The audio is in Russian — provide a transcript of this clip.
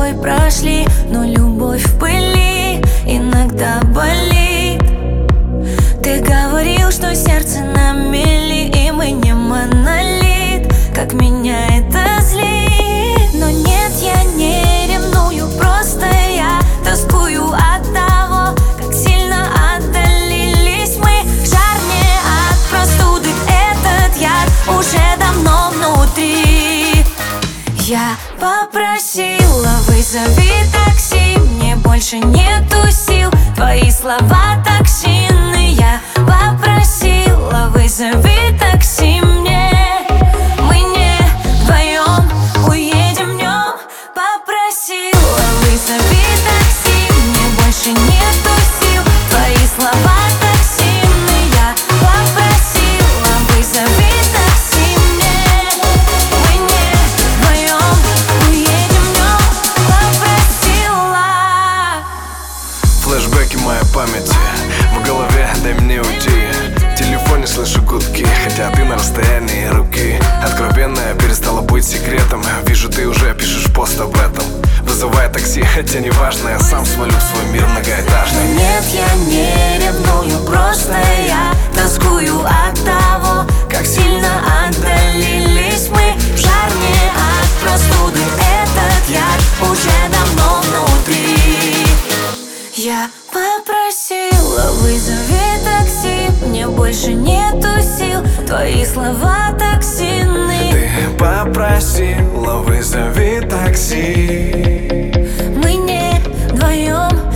тобой прошли, но любовь в пыли иногда болит. Ты говорил, что сердце на мели, и мы не монолит. Как меня это злит. Но нет, я не ревную, просто я тоскую от того, как сильно отдалились мы. Жар не от простуды, этот яд уже давно внутри. Я попросила, вызови такси, мне больше нету сил, твои слова токсины. Я попросила, вызови такси мне, мы не вдвоем уедем днем. Попросила, вызови такси, мне больше нету сил, твои слова токсины. Я попросила, вызови такси мне, мы не вдвоем уедем днем. Попросила. Флэшбэки моей памяти в голове, дай мне уйти. В телефоне слышу гудки, хотя ты на расстоянии руки. Откровенная перестала быть секретом. Вижу, ты уже пишешь пост об этом. Вызывай такси, хотя не важно, я сам свалю в свой мир многоэтажный. Нет, я не ревную, просто я тоскую от того, как сильно отдалились мы. Жар не от простуды, этот яд уже давно внутри. Я попросила, вызови такси, мне больше нету сил, твои слова токсины. Ты попросила, вызови такси, Мы не вдвоем